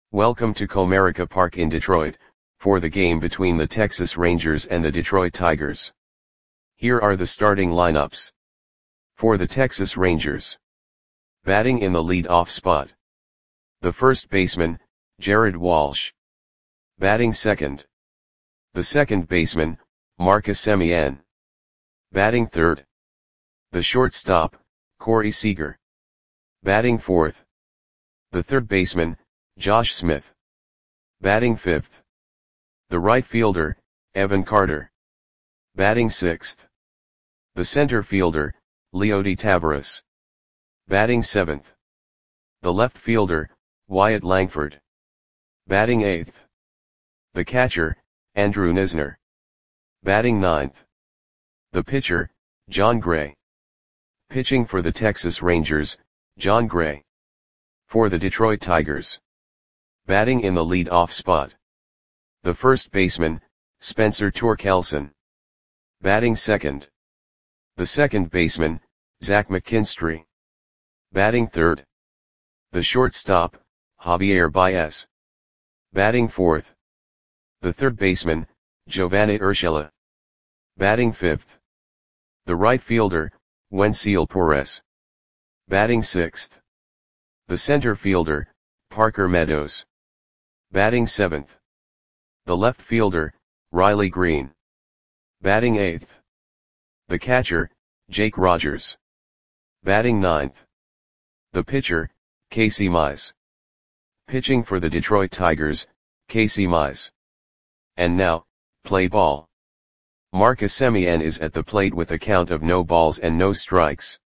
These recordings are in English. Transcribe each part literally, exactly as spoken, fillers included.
Welcome to Comerica Park in Detroit, for the game between the Texas Rangers and the Detroit Tigers. Here are the starting lineups. For the Texas Rangers. Batting in the lead-off spot. The first baseman, Jared Walsh. Batting second. The second baseman, Marcus Semien. Batting third. The shortstop, Corey Seager. Batting fourth. The third baseman, Josh Smith. Batting fifth. The right fielder, Evan Carter. Batting sixth. The center fielder, Leody Taveras. Batting seventh. The left fielder, Wyatt Langford. Batting eighth. The catcher, Andrew Knizner. Batting ninth. The pitcher, Jon Gray. Pitching for the Texas Rangers, Jon Gray. For the Detroit Tigers. Batting in the lead-off spot. The first baseman, Spencer Torkelson. Batting second. The second baseman, Zach McKinstry. Batting third. The shortstop, Javier Baez. Batting fourth. The third baseman, Giovanni Urshela. Batting fifth. The right fielder, Wenceel Perez. Batting sixth. The center fielder, Parker Meadows. Batting seventh. The left fielder, Riley Green. Batting eighth. The catcher, Jake Rogers. Batting ninth. The pitcher, Casey Mize. Pitching for the Detroit Tigers, Casey Mize. And now, play ball. Marcus Semien is at the plate with a count of no balls and no strikes.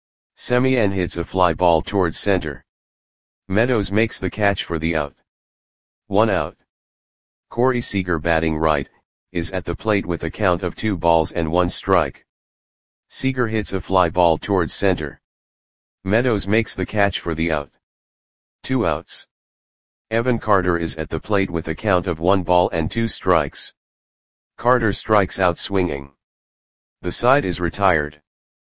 Semien hits a fly ball towards center. Meadows makes the catch for the out. One out. Corey Seager, batting right, is at the plate with a count of two balls and one strike. Seager hits a fly ball towards center. Meadows makes the catch for the out. Two outs. Evan Carter is at the plate with a count of one ball and two strikes. Carter strikes out swinging. The side is retired.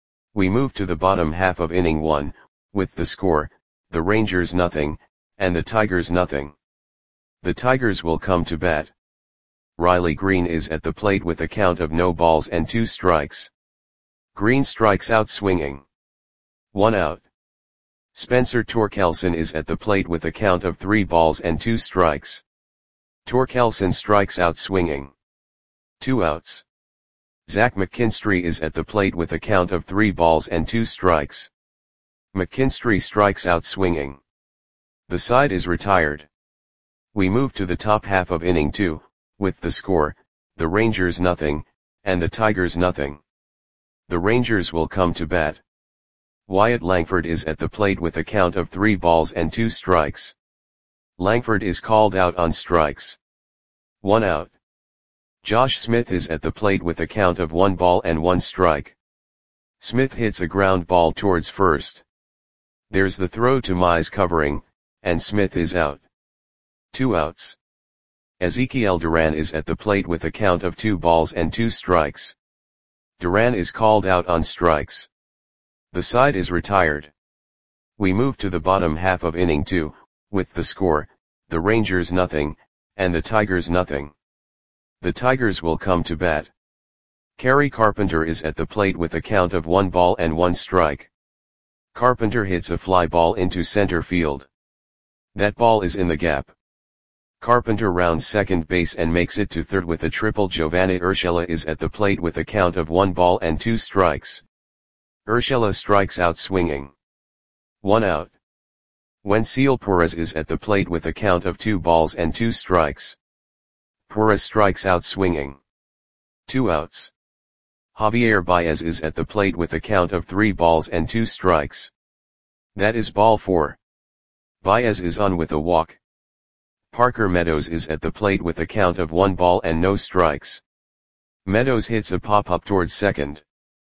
We move to the bottom half of inning one, with the score, the Rangers nothing, and the Tigers nothing. The Tigers will come to bat. Riley Green is at the plate with a count of no balls and two strikes. Green strikes out swinging. One out. Spencer Torkelson is at the plate with a count of three balls and two strikes. Torkelson strikes out swinging. Two outs. Zach McKinstry is at the plate with a count of three balls and two strikes. McKinstry strikes out swinging. The side is retired. We move to the top half of inning two, with the score, the Rangers nothing, and the Tigers nothing. The Rangers will come to bat. Wyatt Langford is at the plate with a count of three balls and two strikes. Langford is called out on strikes. One out. Josh Smith is at the plate with a count of one ball and one strike. Smith hits a ground ball towards first. There's the throw to Mize covering, and Smith is out. Two outs. Ezekiel Duran is at the plate with a count of two balls and two strikes. Duran is called out on strikes. The side is retired. We move to the bottom half of inning two, with the score, the Rangers nothing, and the Tigers nothing. The Tigers will come to bat. Kerry Carpenter is at the plate with a count of one ball and one strike. Carpenter hits a fly ball into center field. That ball is in the gap. Carpenter rounds second base and makes it to third with a triple. Giovanni Urshela is at the plate with a count of one ball and two strikes. Urshela strikes out swinging. One out. Wenceel Perez is at the plate with a count of two balls and two strikes. Perez strikes out swinging. Two outs. Javier Baez is at the plate with a count of three balls and two strikes. That is ball four. Baez is on with a walk. Parker Meadows is at the plate with a count of one ball and no strikes. Meadows hits a pop-up towards second.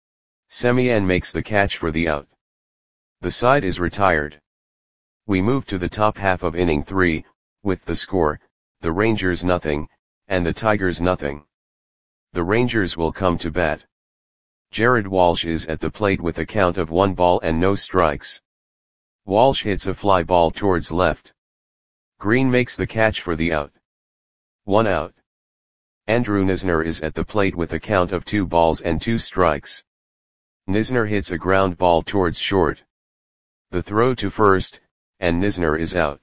Semien makes the catch for the out. The side is retired. We move to the top half of inning three, with the score, the Rangers nothing, and the Tigers nothing. The Rangers will come to bat. Jared Walsh is at the plate with a count of one ball and no strikes. Walsh hits a fly ball towards left. Green makes the catch for the out. One out. Andrew Knizner is at the plate with a count of two balls and two strikes. Knizner hits a ground ball towards short. The throw to first, and Knizner is out.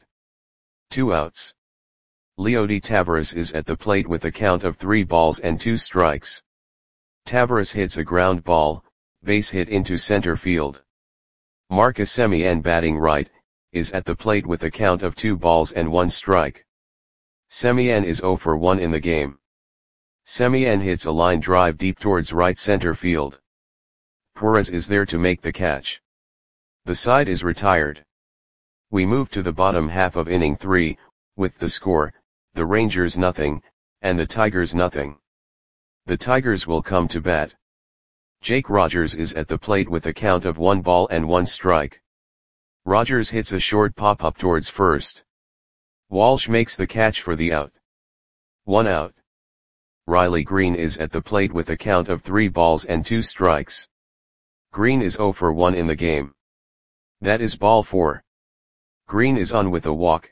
Two outs. Leody Taveras is at the plate with a count of three balls and two strikes. Taveras hits a ground ball, base hit into center field. Marcus Semien, batting right, is at the plate with a count of two balls and one strike. Semien is zero for one in the game. Semien hits a line drive deep towards right center field. Perez is there to make the catch. The side is retired. We move to the bottom half of inning three, with the score, the Rangers nothing, and the Tigers nothing. The Tigers will come to bat. Jake Rogers is at the plate with a count of one ball and one strike. Rogers hits a short pop-up towards first. Walsh makes the catch for the out. One out. Riley Green is at the plate with a count of three balls and two strikes. Green is zero for one in the game. That is ball four. Green is on with a walk.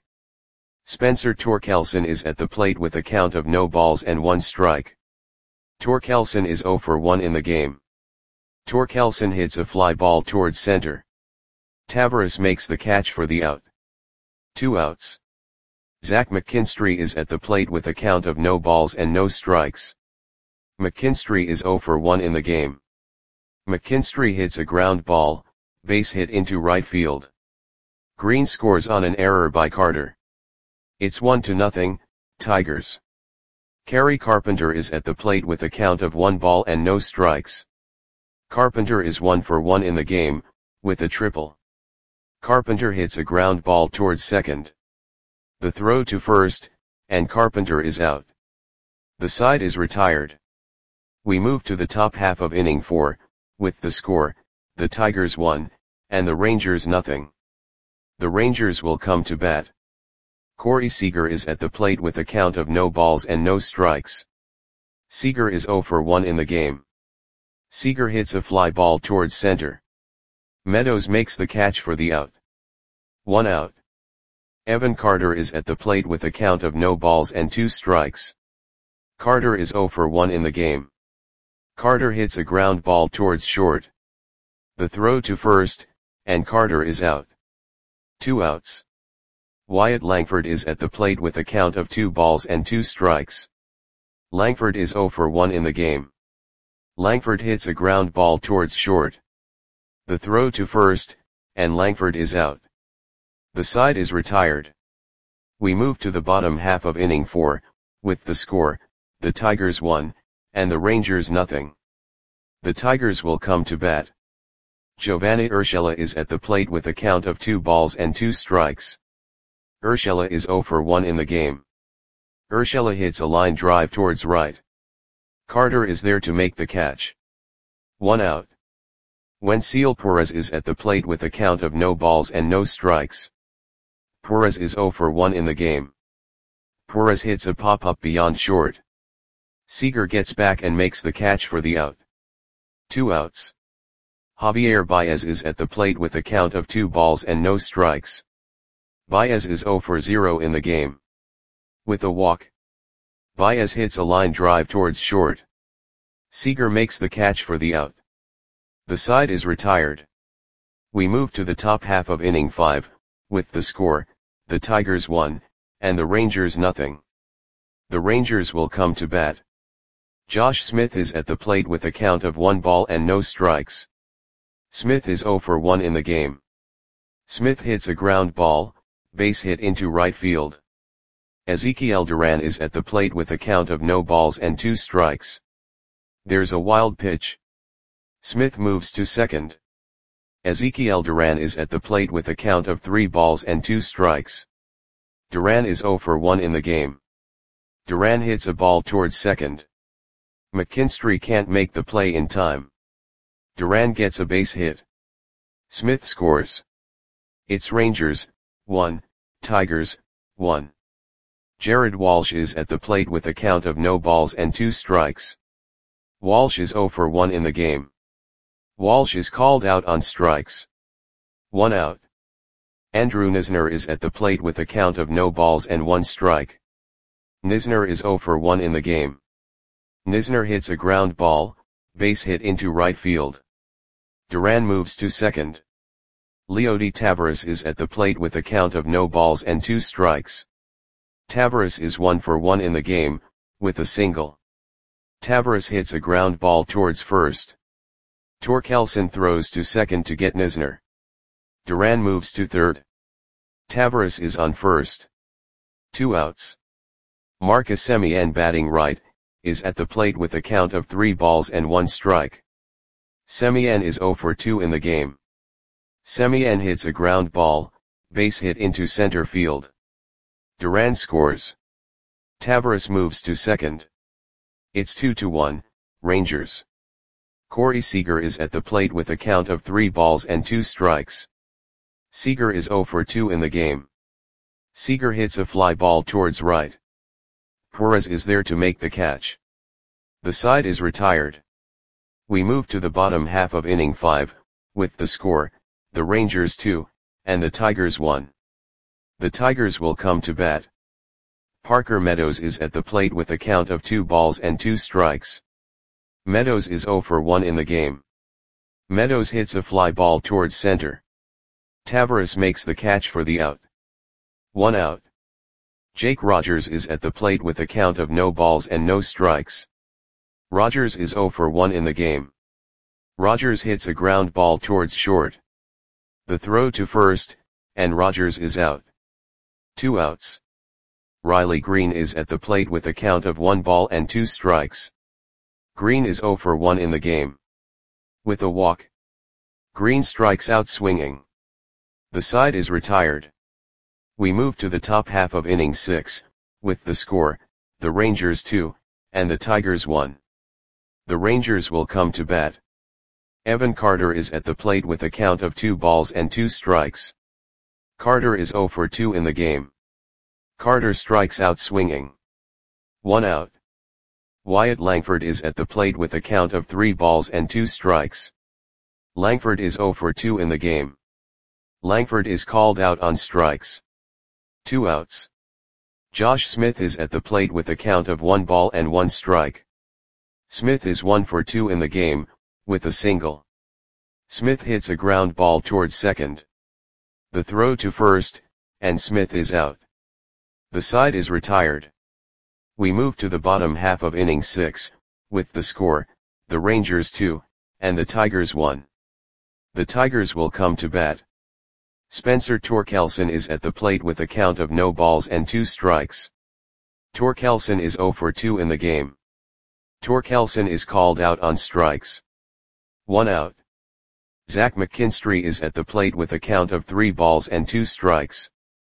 Spencer Torkelson is at the plate with a count of no balls and one strike. Torkelson is zero for one in the game. Torkelson hits a fly ball towards center. Taveras makes the catch for the out. Two outs. Zach McKinstry is at the plate with a count of no balls and no strikes. McKinstry is zero for one in the game. McKinstry hits a ground ball, base hit into right field. Green scores on an error by Carter. It's one to nothing, Tigers. Kerry Carpenter is at the plate with a count of one ball and no strikes. Carpenter is one for one in the game, with a triple. Carpenter hits a ground ball towards second. The throw to first, and Carpenter is out. The side is retired. We move to the top half of inning four, with the score, the Tigers one, and the Rangers nothing. The Rangers will come to bat. Corey Seager is at the plate with a count of no balls and no strikes. Seager is zero for one in the game. Seager hits a fly ball towards center. Meadows makes the catch for the out. One out. Evan Carter is at the plate with a count of no balls and two strikes. Carter is zero for one in the game. Carter hits a ground ball towards short. The throw to first, and Carter is out. Two outs. Wyatt Langford is at the plate with a count of two balls and two strikes. Langford is zero for one in the game. Langford hits a ground ball towards short. The throw to first, and Langford is out. The side is retired. We move to the bottom half of inning four, with the score, the Tigers one, and the Rangers nothing. The Tigers will come to bat. Giovanni Urshela is at the plate with a count of two balls and two strikes. Urshela is zero for one in the game. Urshela hits a line drive towards right. Carter is there to make the catch. One out. Wenceel Perez is at the plate with a count of no balls and no strikes. Perez is zero for one in the game. Perez hits a pop-up beyond short. Seager gets back and makes the catch for the out. Two outs. Javier Baez is at the plate with a count of two balls and no strikes. Baez is zero for zero in the game. With a walk. Baez hits a line drive towards short. Seager makes the catch for the out. The side is retired. We move to the top half of inning five, with the score, the Tigers one, and the Rangers nothing. The Rangers will come to bat. Josh Smith is at the plate with a count of one ball and no strikes. Smith is zero for one in the game. Smith hits a ground ball, base hit into right field. Ezekiel Duran is at the plate with a count of no balls and two strikes. There's a wild pitch. Smith moves to second. Ezekiel Duran is at the plate with a count of three balls and two strikes. Duran is zero for one in the game. Duran hits a ball towards second. McKinstry can't make the play in time. Duran gets a base hit. Smith scores. It's Rangers, one, Tigers, one. Jared Walsh is at the plate with a count of no balls and two strikes. Walsh is zero for one in the game. Walsh is called out on strikes. One out. Andrew Knizner is at the plate with a count of no balls and one strike. Knizner is zero for one in the game. Knizner hits a ground ball, base hit into right field. Duran moves to second. Leody Taveras is at the plate with a count of no balls and two strikes. Taveras is one for one in the game, with a single. Taveras hits a ground ball towards first. Torkelson throws to second to get Knizner. Duran moves to third. Taveras is on first. Two outs. Marcus Semien, batting right, is at the plate with a count of three balls and one strike. Semien is zero for two in the game. Semien hits a ground ball, base hit into center field. Duran scores. Taveras moves to second. It's two to one, Rangers. Corey Seager is at the plate with a count of three balls and two strikes. Seager is zero for two in the game. Seager hits a fly ball towards right. Perez is there to make the catch. The side is retired. We move to the bottom half of inning five, with the score, the Rangers two, and the Tigers one. The Tigers will come to bat. Parker Meadows is at the plate with a count of two balls and two strikes. Meadows is zero for one in the game. Meadows hits a fly ball towards center. Taveras makes the catch for the out. One out. Jake Rogers is at the plate with a count of no balls and no strikes. Rogers is zero for one in the game. Rogers hits a ground ball towards short. The throw to first, and Rogers is out. Two outs. Riley Green is at the plate with a count of one ball and two strikes. Green is zero for one in the game. With a walk. Green strikes out swinging. The side is retired. We move to the top half of inning six, with the score, the Rangers two, and the Tigers one. The Rangers will come to bat. Evan Carter is at the plate with a count of two balls and two strikes. Carter is zero for two in the game. Carter strikes out swinging. One out. Wyatt Langford is at the plate with a count of three balls and two strikes. Langford is zero for two in the game. Langford is called out on strikes. Two outs. Josh Smith is at the plate with a count of one ball and one strike. Smith is one for two in the game, with a single. Smith hits a ground ball towards second. The throw to first, and Smith is out. The side is retired. We move to the bottom half of inning six, with the score, the Rangers two, and the Tigers one. The Tigers will come to bat. Spencer Torkelson is at the plate with a count of no balls and two strikes. Torkelson is zero for two in the game. Torkelson is called out on strikes. One out. Zach McKinstry is at the plate with a count of three balls and two strikes.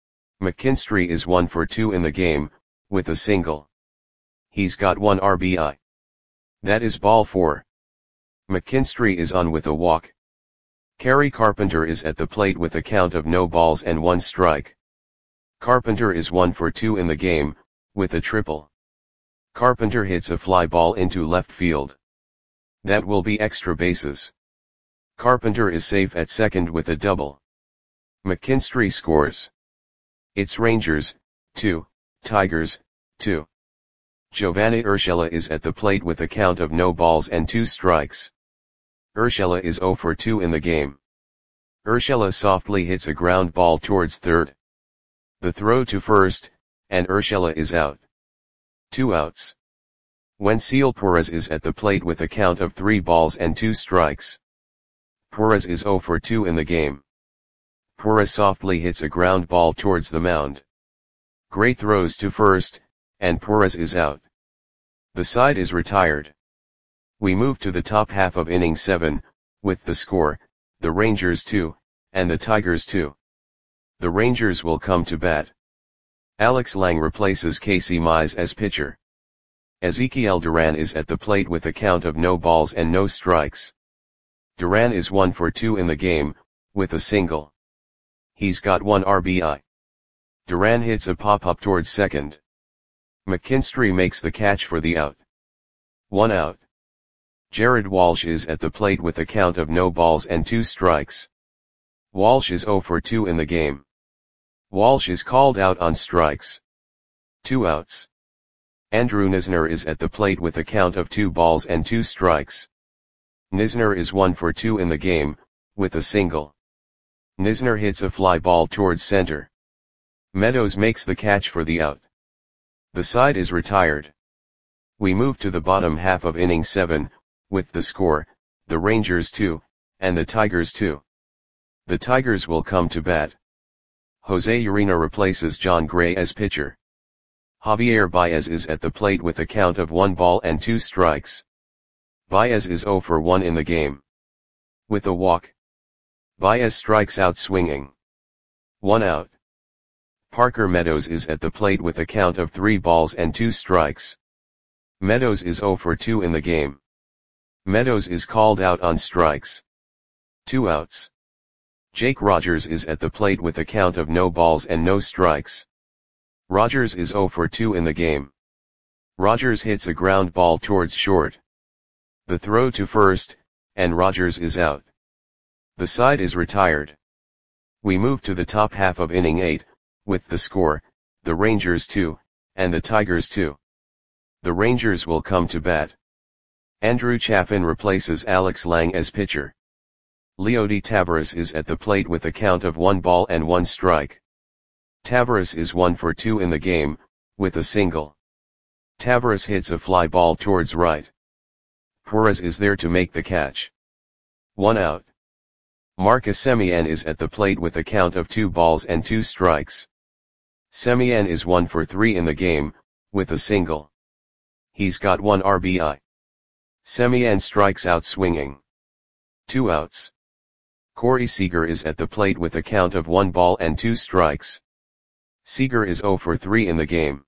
McKinstry is one for two in the game, with a single. He's got one R B I. That is ball four. McKinstry is on with a walk. Kerry Carpenter is at the plate with a count of no balls and one strike. Carpenter is one for two in the game, with a triple. Carpenter hits a fly ball into left field. That will be extra bases. Carpenter is safe at second with a double. McKinstry scores. It's Rangers, two, Tigers, two. Giovanni Urshela is at the plate with a count of no balls and two strikes. Urshela is zero for two in the game. Urshela softly hits a ground ball towards third. The throw to first, and Urshela is out. Two outs. Wenceel Perez is at the plate with a count of three balls and two strikes. Perez is zero for two in the game. Perez softly hits a ground ball towards the mound. Gray throws to first, and Perez is out. The side is retired. We move to the top half of inning seven, with the score, the Rangers two, and the Tigers two. The Rangers will come to bat. Alex Lang replaces Casey Mize as pitcher. Ezekiel Duran is at the plate with a count of no balls and no strikes. Duran is one for two in the game, with a single. He's got one R B I. Duran hits a pop-up towards second. McKinstry makes the catch for the out. One out. Jared Walsh is at the plate with a count of no balls and two strikes. Walsh is zero for two in the game. Walsh is called out on strikes. Two outs. Andrew Knizner is at the plate with a count of two balls and two strikes. Knizner is one for two in the game, with a single. Knizner hits a fly ball towards center. Meadows makes the catch for the out. The side is retired. We move to the bottom half of inning seven, with the score, the Rangers two, and the Tigers two. The Tigers will come to bat. Jose Urena replaces John Gray as pitcher. Javier Baez is at the plate with a count of one ball and two strikes. Baez is zero for one in the game. With a walk. Baez strikes out swinging. One out. Parker Meadows is at the plate with a count of three balls and two strikes. Meadows is zero for two in the game. Meadows is called out on strikes. Two outs. Jake Rogers is at the plate with a count of no balls and no strikes. Rogers is zero for two in the game. Rogers hits a ground ball towards short. The throw to first, and Rogers is out. The side is retired. We move to the top half of inning eight, with the score, the Rangers two, and the Tigers two. The Rangers will come to bat. Andrew Chafin replaces Alex Lang as pitcher. Leody Taveras is at the plate with a count of one ball and one strike. Taveras is one for two in the game, with a single. Taveras hits a fly ball towards right. Perez is there to make the catch. One out. Marcus Semien is at the plate with a count of two balls and two strikes. Semien is one for three in the game, with a single. He's got one R B I. Semien strikes out swinging. Two outs. Corey Seager is at the plate with a count of one ball and two strikes. Seager is zero for three in the game.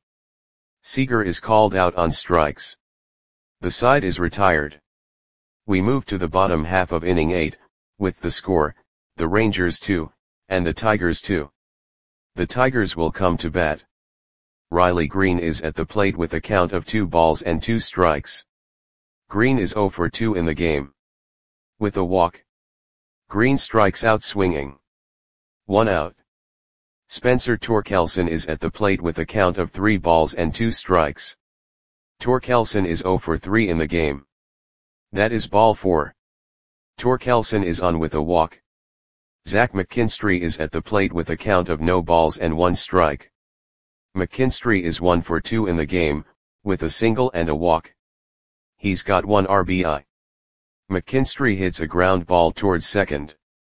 Seager is called out on strikes. The side is retired. We move to the bottom half of inning eight, with the score, the Rangers two, and the Tigers two. The Tigers will come to bat. Riley Green is at the plate with a count of two balls and two strikes. Green is zero for two in the game. With a walk. Green strikes out swinging. One out. Spencer Torkelson is at the plate with a count of three balls and two strikes. Torkelson is zero for three in the game. That is ball four. Torkelson is on with a walk. Zach McKinstry is at the plate with a count of no balls and one strike. McKinstry is one for two in the game, with a single and a walk. He's got one R B I. McKinstry hits a ground ball towards second.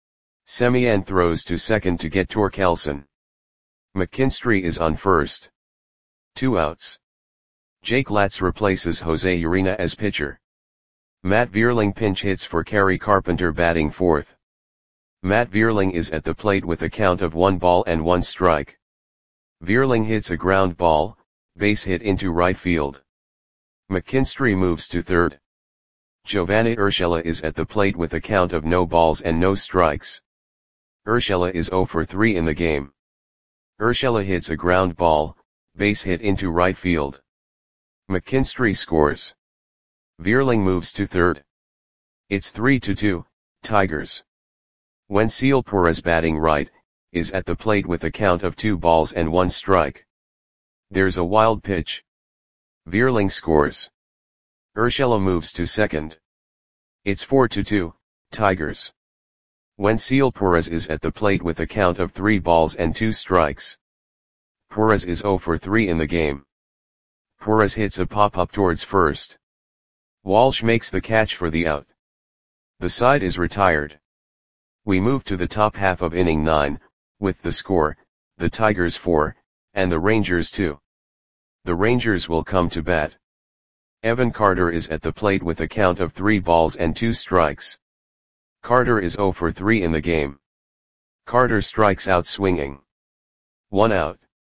Semien throws to second to get Torkelson. McKinstry is on first. Two outs. Jake Latz replaces Jose Urena as pitcher. Matt Vierling pinch hits for Kerry Carpenter batting fourth. Matt Vierling is at the plate with a count of one ball and one strike. Vierling hits a ground ball, base hit into right field. McKinstry moves to third. Giovanni Urshela is at the plate with a count of no balls and no strikes. Urshela is zero for three in the game. Urshela hits a ground ball, base hit into right field. McKinstry scores. Vierling moves to third. It's three to two, Tigers. Wenceel Perez batting right, is at the plate with a count of two balls and one strike. There's a wild pitch. Vierling scores. Urshela moves to second. It's four to two, Tigers. Wenceel Perez is at the plate with a count of three balls and two strikes. Perez is zero for three in the game. Perez hits a pop-up towards first. Walsh makes the catch for the out. The side is retired. We move to the top half of inning nine, with the score, the Tigers four, and the Rangers two. The Rangers will come to bat. Evan Carter is at the plate with a count of three balls and two strikes. Carter is zero for three in the game. Carter strikes out swinging. One out.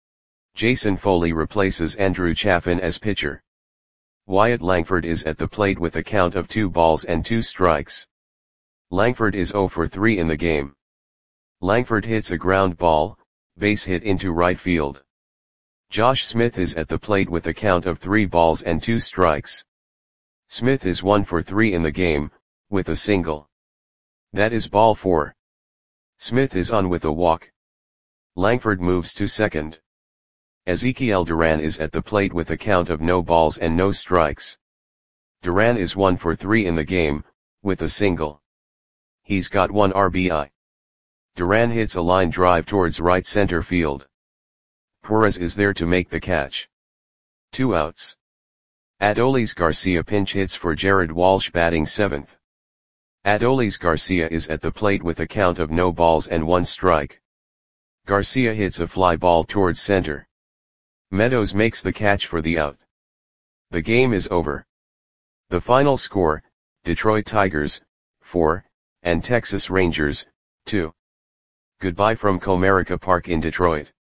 Jason Foley replaces Andrew Chafin as pitcher. Wyatt Langford is at the plate with a count of two balls and two strikes. Langford is zero for three in the game. Langford hits a ground ball, base hit into right field. Josh Smith is at the plate with a count of three balls and two strikes. Smith is one for three in the game, with a single. That is ball four. Smith is on with a walk. Langford moves to second. Ezekiel Duran is at the plate with a count of no balls and no strikes. Duran is one for three in the game, with a single. He's got one R B I. Duran hits a line drive towards right center field. Perez is there to make the catch. Two outs. Adolis Garcia pinch hits for Jared Walsh batting seventh. Adolis Garcia is at the plate with a count of no balls and one strike. Garcia hits a fly ball towards center. Meadows makes the catch for the out. The game is over. The final score, Detroit Tigers, four, and Texas Rangers, two. Goodbye from Comerica Park in Detroit.